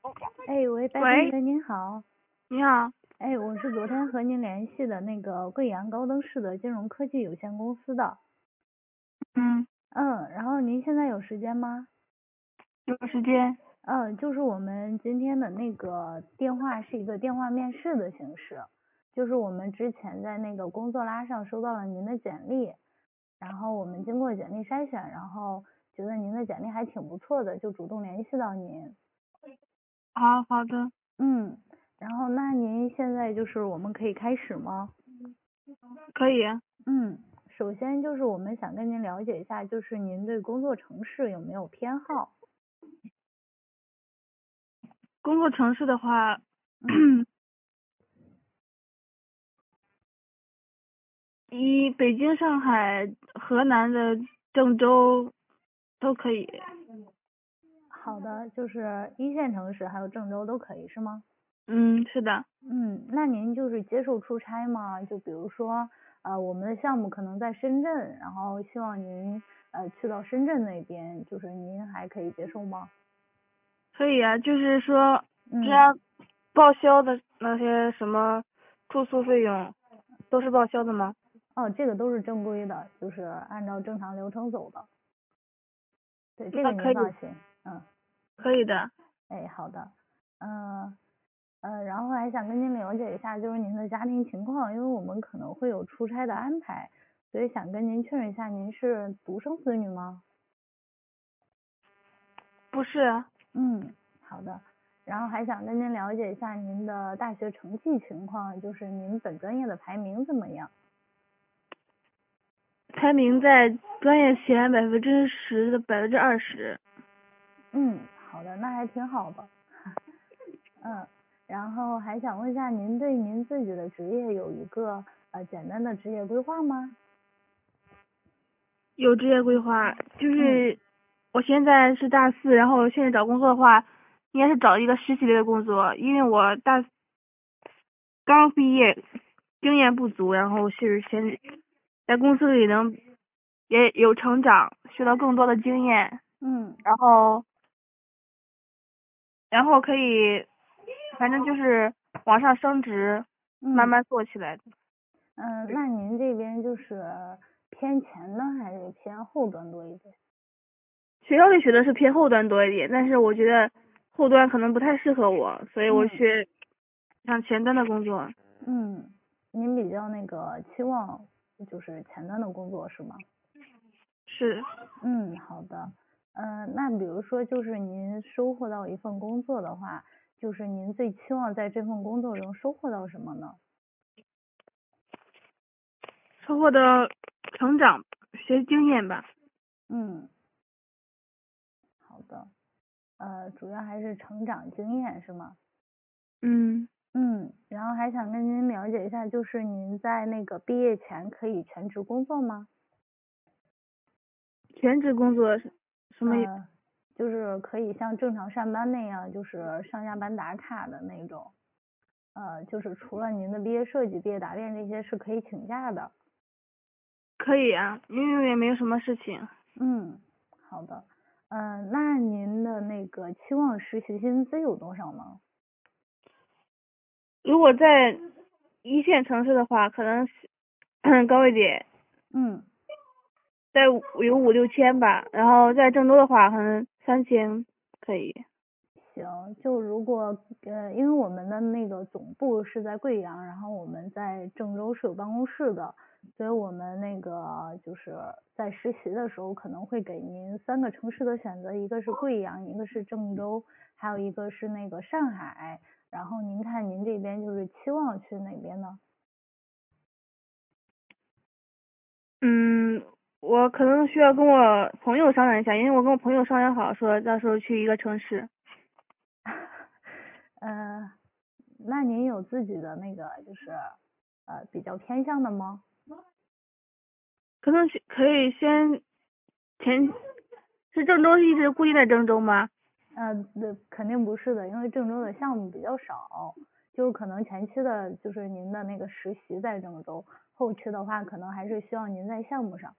哎，喂，白同喂， 学您好。 你好。 哎，我是昨天和您联系的那个贵阳高登市的金融科技有限公司的。 嗯， 然后您现在有时间吗？ 有时间。 就是我们今天的那个电话是一个电话面试的形式，就是我们之前在那个工作拉上收到了您的简历，然后我们经过简历筛选，然后觉得您的简历还挺不错的，就主动联系到您。 好的。 然后那您现在就是我们可以开始吗？ 可以。 首先就是我们想跟您了解一下，就是您对工作城市有没有偏好？ 工作城市的话， 嗯， 北京、上海、河南的郑州都可以。 好的，就是一线城市还有郑州都可以是吗？ 嗯，是的。 那您就是接受出差吗？就比如说，我们的项目可能在深圳，然后希望您去到深圳那边，就是您还可以接受吗？ 可以啊，就是说，这嗯， 样报销的那些什么住宿费用都是报销的吗？ 哦，这个都是正规的，就是按照正常流程走的。对，这个那可以， 您放心。 可以的。 哎，好的。嗯。然后还想跟您了解一下，就是您的家庭情况，因为我们可能会有出差的安排，所以想跟您确认一下，您是独生子女吗？ 不是。 好的。然后还想跟您了解一下您的大学成绩情况，就是您本专业的排名怎么样？ 排名在专业前10%的20%。 好的，那还挺好的。然后还想问一下，您对您自己的职业有一个简单的职业规划吗？ 有职业规划，就嗯是我现在是大4，然后现在找工作的话，应该是找一个实习类的工作，因为我刚毕业，经验不足，然后是先在公司里也有成长，学到更多的经验， 嗯然后可以，反正就是往上升职，慢嗯慢做起来的。 那您这边就是偏前端还是偏后端多一点？ 学校里学的是偏后端多一点，但是我觉得后端可能不太适合我，所以我嗯学像前端的工作。 嗯，您比较那个期望就是前端的工作是吗？ 是。 好的。那比如说就是您收获到一份工作的话，就是您最期望在这份工作中收获到什么呢？ 收获的成长，学经验吧。 嗯，好的。主要还是成长经验是吗？ 嗯， 然后还想跟您了解一下，就是您在那个毕业前可以全职工作吗？ 全职工作是什么？ 就是可以像正常上班那样，就是上下班打卡的那种。就是除了您的毕业设计、毕业答辩这些是可以请假的。 可以啊，因为也没有什么事情。 好的。那您的那个期望实习薪资有多少呢？ 如果在一线城市的话，可能是高一点， 嗯， 有5、6千吧。然后在郑州的话，可能3000可以。 行，就如果因为我们的那个总部是在贵阳，然后我们在郑州是有办公室的，所以我们那个就是在实习的时候可能会给您3个城市的选择，一个是贵阳，一个是郑州，还有一个是那个上海。然后您看您这边就是期望去哪边呢？ 我可能需要跟我朋友商量一下，因为我跟我朋友商量好，说到时候去一个城市。 那您有自己的那个就是比较偏向的吗？ 可能可以是郑州一直固定在郑州吗？ 那肯定不是的，因为郑州的项目比较少，就是可能前期的就是您的那个实习在郑州，后期的话可能还是需要您在项目上。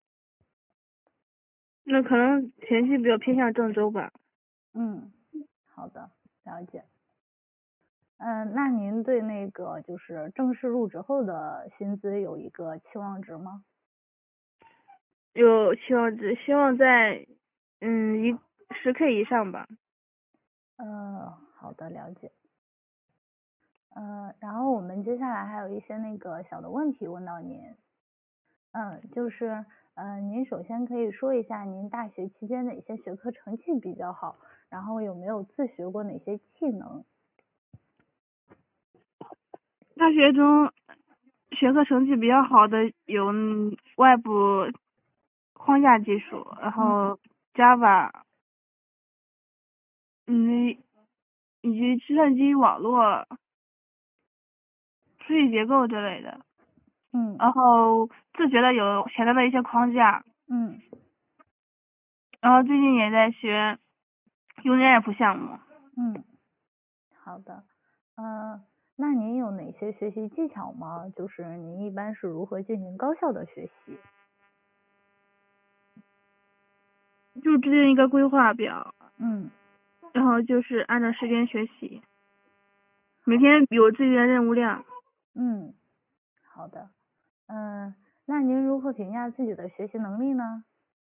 那可能前期比较偏向郑州吧。 嗯， 好的，了解。那您对那个就是正式入职后的薪资有一个期望值吗？ 有期望值，希望在10K 以上吧。 好的，了解。然后我们接下来还有一些那个小的问题问到您。就是您首先可以说一下您大学期间哪些学科成绩比较好，然后有没有自学过哪些技能？ 大学中学科成绩比较好的有外部框架技术，然后 Java，以及计算机网络、数据结构之类的。然后自学的有前端的一些框架。然后最近也在学 UniApp 项目。 好的。那您有哪些学习技巧吗？就是您一般是如何进行高效的学习？ 就制定一个规划表。然后就是按照时间学习，每天有自己的任务量。 好的。那您如何评价自己的学习能力呢？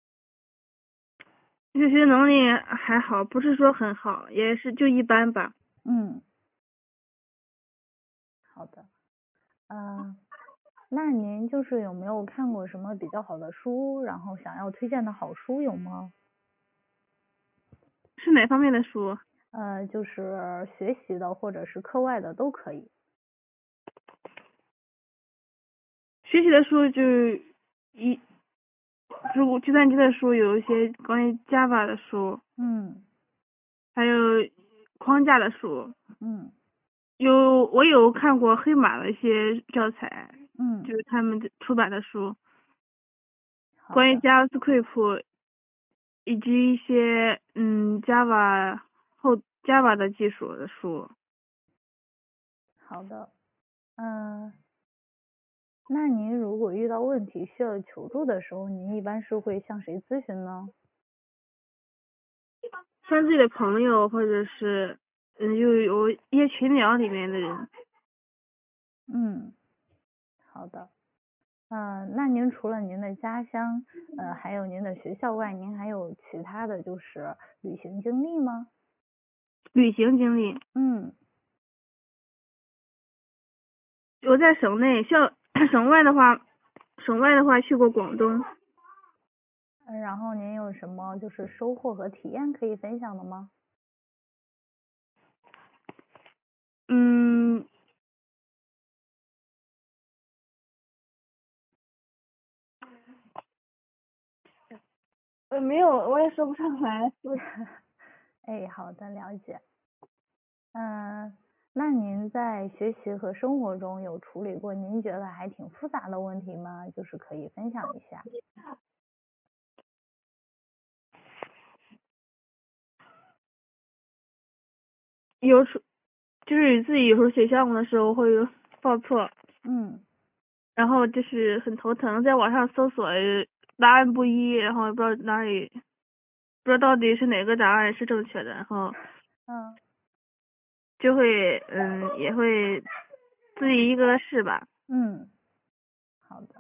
学习能力还好，不是说很好，也是就一般吧。 好的。那您就是有没有看过什么比较好的书，然后想要推荐的好书有吗？ 是哪方面的书？ 就是学习的或者是课外的都可以。 学习的书就是计算机的书，有一些关于 Java 的书。还有框架的书。我有看过黑马的一些教材。就是他们出版的书，关于 JavaScript 以及一些Java 的技术的书。 好的。那您如果遇到问题需要求助的时候，您一般是会向谁咨询呢？ 向自己的朋友，或者是有一些群聊里面的人。 好的。那您除了您的家乡，还有您的学校外，您还有其他的就是旅行经历吗？ 旅行经历。我在省内，省外的话去过广东。 然后您有什么就是收获和体验可以分享的吗？ 没有，我也说不上来。 好的，了解。那您在学习和生活中有处理过您觉得还挺复杂的问题吗？就是可以分享一下。 就是自己有时候写项目的时候会报错。然后就是很头疼，在网上搜索答案不一，然后不知道到底是哪个答案是正确的，然后就会也会自己一个个试吧。 好的。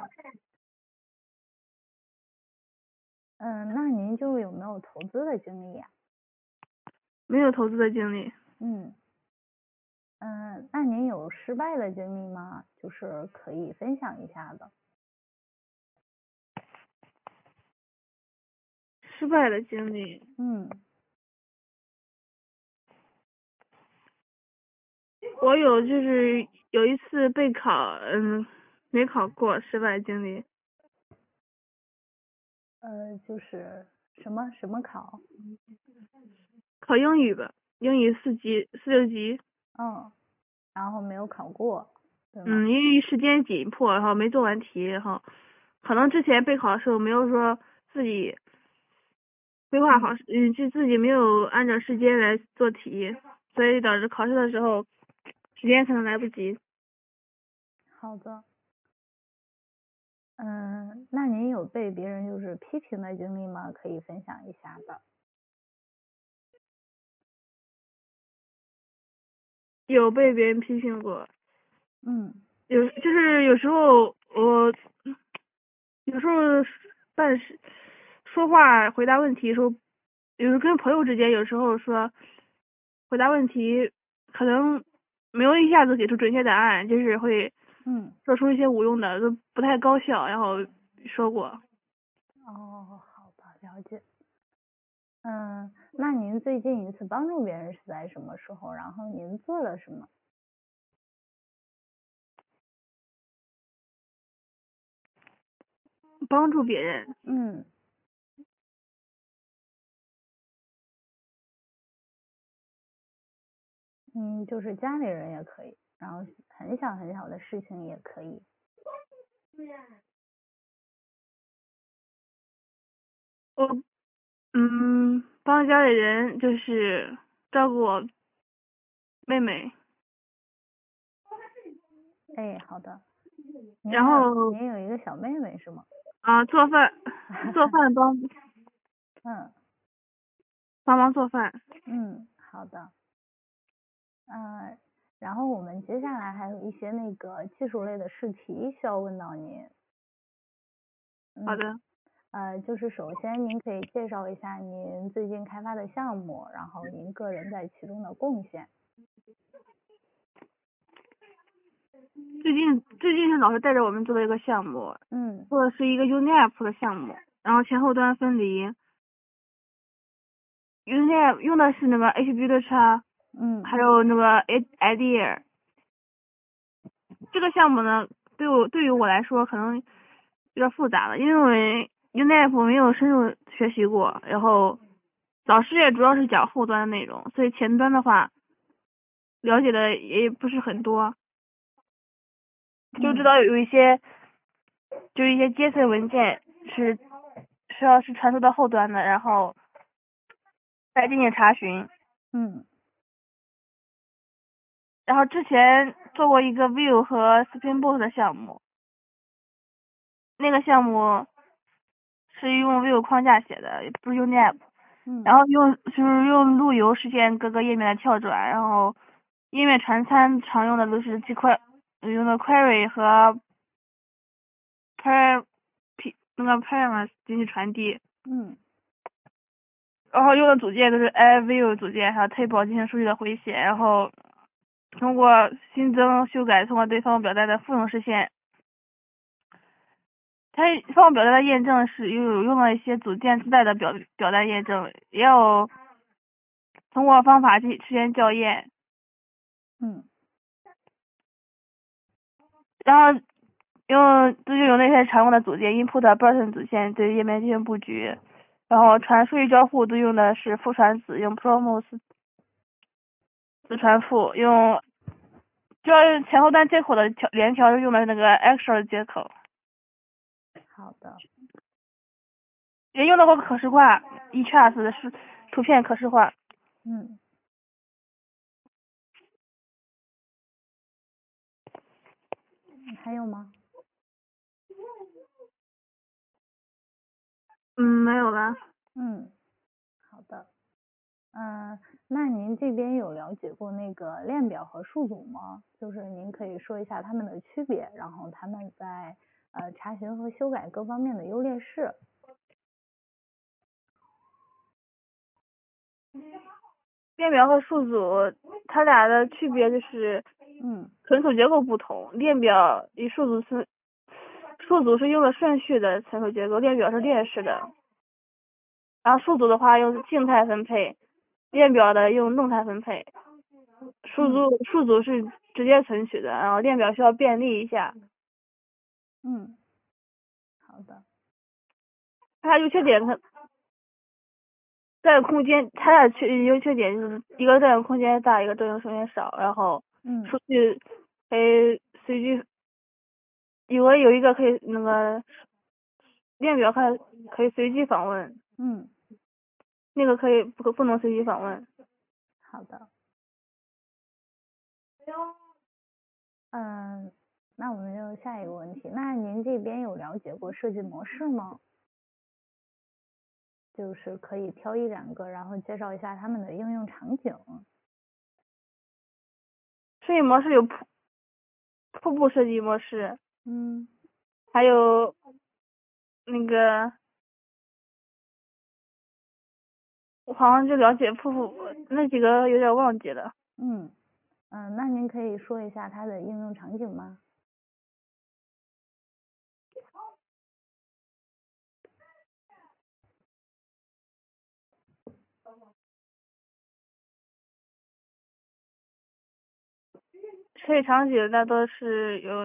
那您就有没有投资的经历呀？ 没有投资的经历。 那您有失败的经历吗？就是可以分享一下的。 失败的经历。我就是有一次备考，没考过，失败经历。 就是什么考？ 考英语吧，英语4六级。 然后没有考过，对吗？ 因为时间紧迫，然后没做完题，然后可能之前备考的时候没有说自己规划好，就自己没有按照时间来做题，所以导致考试的时候时间可能来不及。 好的。那您有被别人就是批评的经历吗？可以分享一下的。 有被别人批评过， 嗯就是有时候有时候办事说话回答问题的时候，有时候跟朋友之间有时候说回答问题可能没有一下子给出准确答案，就是会嗯。 说出一些无用的，都不太高效，然后说过。 哦，好的，了解。那您最近一次帮助别人是在什么时候？然后您做了什么？ 帮助别人， 嗯就是家里人也可以，然后很小很小的事情也可以。 我帮家里人就是照顾我妹妹， 哎，好的。 然后您有一个小妹妹是吗？ 做饭嗯帮忙做饭。 好的。然后我们接下来还有一些那个技术类的试题需要问到您。 好的。 就是首先您可以介绍一下您最近开发的项目，然后您个人在其中的贡献。 最近是老师带着我们做的一个项目，做的是一个 UNIAP 的项目，然后前后端分离。UNIAP 用的是那个 HBuilder，还有那个 IDEA。这个项目呢，对于我来说可能有点复杂了，因为 UNIAP 没有深入学习过，然后老师也主要是讲后端的内容，所以前端的话了解的也不是很多，就知道有一些就是一些 JSON 文件是需要是传输到后端的，然后再进行查询。然后之前做过一个 Vue 和 Springboot 的项目，那个项目是用 Vue 框架写的，也不是用 Nap。然后就是用路由实现各个页面的跳转，然后页面传参常用的都是用的 Query 和 那个 Params 进行传递。然后用的组件都是 iView 组件还有 Table 进行数据的回写，然后通过新增修改，通过对方表单的复用实现。它方法表单的验证是有用了一些组件自带的表单验证，也有通过方法实现校验。然后用那些常用的组件 input button 组件对页面进行布局，然后传数据交互都用的是复传子，用 Promos 子传父，主要是前后端接口的联调是用的那个 Extra 接口。 好的。 也用到过可视化 eCharts 的是图片可视化。 还有吗？ 没有了。 好的。那您这边有了解过那个链表和数组吗？就是您可以说一下它们的区别，然后它们在查询和修改各方面的优劣势。 链表和数组它俩的区别就是存储结构不同，链表与数组是用了顺序的存储结构，链表是列式的。然后数组的话用静态分配，链表的用动态分配。数组是直接存取的，然后链表需要便利一下。 好的。 它优缺点占用空间，它俩优缺点就是一个占用空间大，一个占用空间少，然后数据可以随机，有一个可以那个链表可以随机访问，那个不能随机访问。 好的。那我们就下一个问题，那您这边有了解过设计模式吗？就是可以挑一两个，然后介绍一下他们的应用场景。 设计模式有瀑布设计模式，还有那个我好像就了解瀑布那几个有点忘记了。 那您可以说一下它的应用场景吗？ 设计场景那都是有，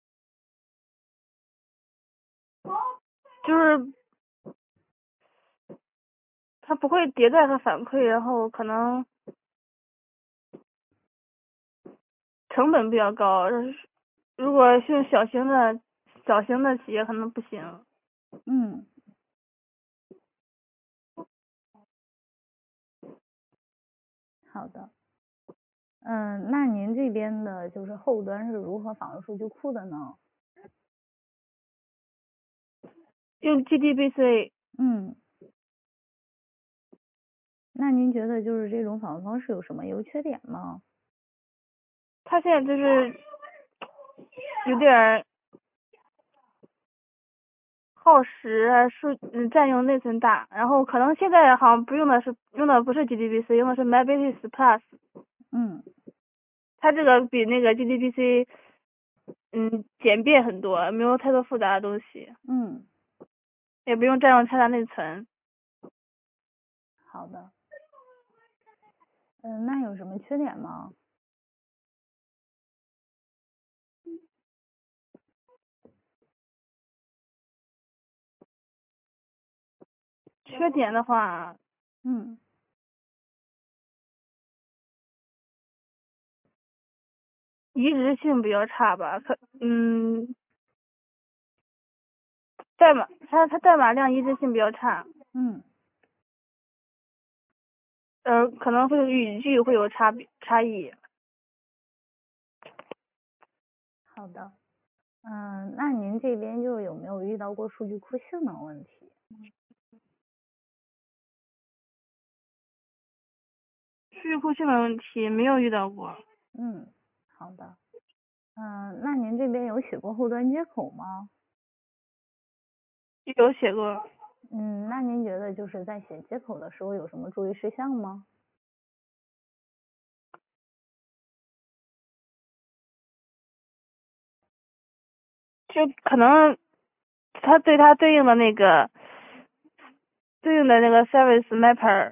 就是它不会迭代和反馈，然后可能成本比较高，如果是小型的企业可能不行。 好的。那您这边的就是后端是如何访问数据库的呢？ 用 GDBC。 那您觉得就是这种访问方式有什么优缺点吗？ 它现在就是有点耗时，占用内存大，然后可能现在好像用的不是 GDBC， 用的是 MyBasis Plus。它这个比那个 GDBC 简便很多，没有太多复杂的东西。也不用占用太大内存。 好的。那有什么缺点吗？ 缺点的话，移植性比较差吧，它代码量移植性比较差。可能会语句会有差异。 好的。那您这边就有没有遇到过数据库性能问题？ 数据库性能问题没有遇到过。 好的。那您这边有写过后端接口吗？ 有写过。 那您觉得就是在写接口的时候有什么注意事项吗？ 就可能它对应的那个service mapper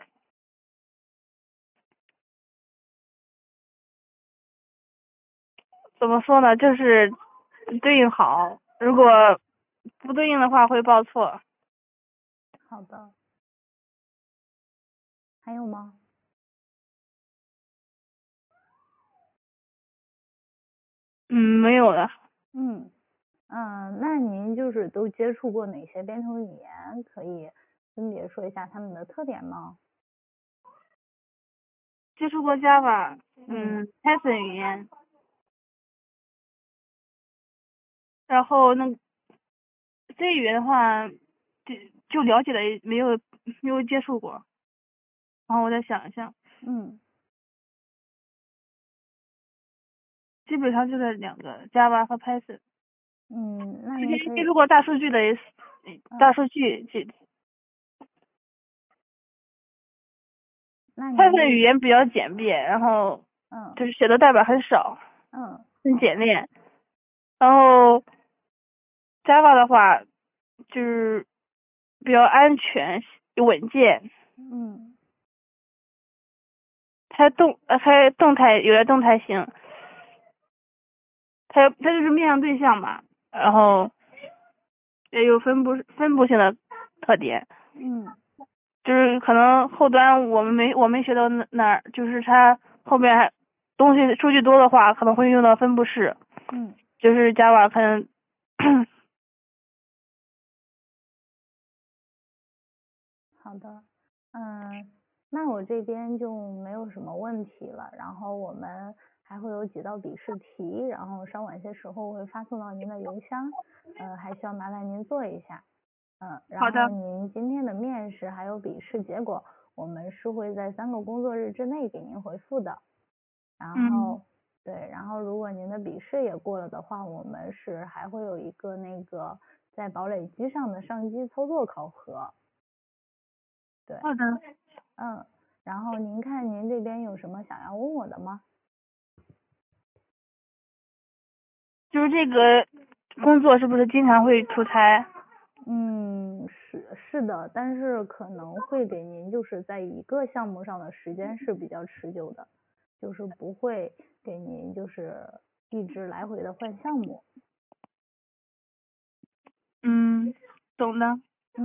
怎么说呢，就是对应好，如果不对应的话会报错。 好的。还有吗？ 没有了。 那您就是都接触过哪些编程语言？可以分别说一下它们的特点吗？ 接触过 Java，Python 语言，然后C 语言的话，就了解了，没有接触过。然后我再想一想。基本上就这两个 Java 和 Python。 那您可以接触过大数据的大数据。Python 语言比较简便，然后就是写的代码很少，很简练。然后 Java 的话就是比较安全稳健。还动态，有点动态性。它就是面向对象嘛，然后也有分布性的特点。就是可能后端我没学到那儿，就是它后面东西数据多的话，可能会用到分布式。就是 Java 可能好的。那我这边就没有什么问题了，然后我们还会有几道笔试题，然后稍晚些时候会发送到您的邮箱，还需要麻烦您做一下。然后您今天的面试还有笔试结果，我们是会在3个工作日之内给您回复的。然后对，然后如果您的笔试也过了的话，我们是还会有一个那个在堡垒机上的上机操作考核。对， 好的， 然后您看您这边有什么想要问我的吗？ 就是这个工作是不是经常会出差？ 是的，但是可能会给您就是在一个项目上的时间是比较持久的，就是不会给您就是一直来回的换项目。 懂的。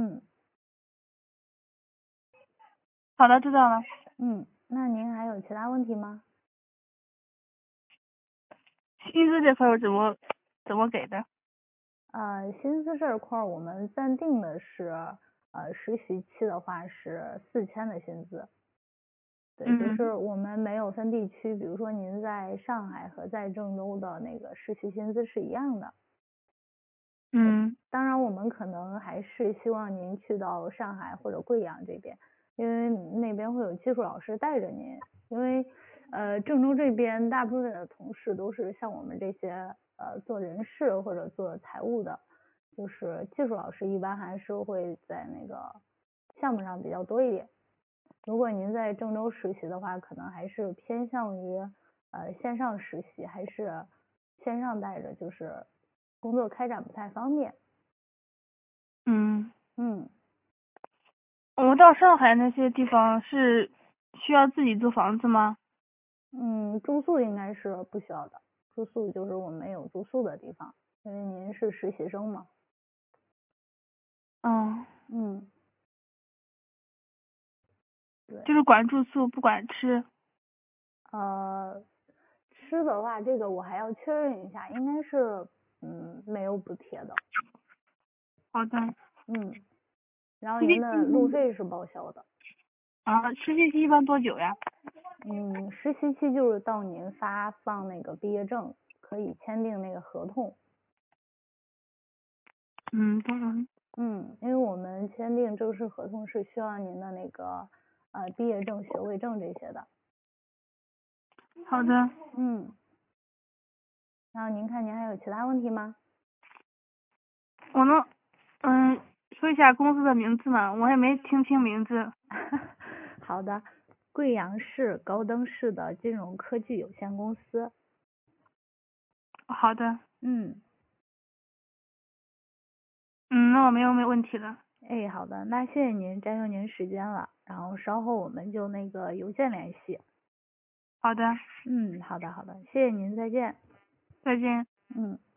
好的，知道了。 那您还有其他问题吗？ 薪资这块儿怎么给的？ 薪资这块我们暂定的是，实习期的话是4000的薪资。对，就是我们没有分地区，比如说您在上海和在郑州的那个实习薪资是一样的。当然我们可能还是希望您去到上海或者贵阳这边，因为那边会有技术老师带着您，因为郑州这边大部分的同事都是像我们这些做人事或者做财务的，就是技术老师一般还是会在那个项目上比较多一点。如果您在郑州实习的话，可能还是偏向于线上实习，还是线上带着，就是工作开展不太方便。 我们到上海那些地方是需要自己租房子吗？ 住宿应该是不需要的，住宿就是我们有住宿的地方，因为您是实习生嘛。对。 就是管住宿不管吃。 吃的话，这个我还要确认一下，应该是没有补贴的。 好的。 然后您的路费是报销的。 实习期一般多久呀？ 实习期就是到您发放那个毕业证，可以签订那个合同。 懂了。 因为我们签订正式合同是需要您的那个毕业证、学位证这些的。 好的。 然后您看您还有其他问题吗？ 我能说一下公司的名字吗？我也没听清名字。 好的，贵阳市高登市的金融科技有限公司。 好的。那我没有问题了。 好的，那谢谢您占用您时间了，然后稍后我们就那个邮件联系。 好的。 好的，谢谢您，再见。 再见。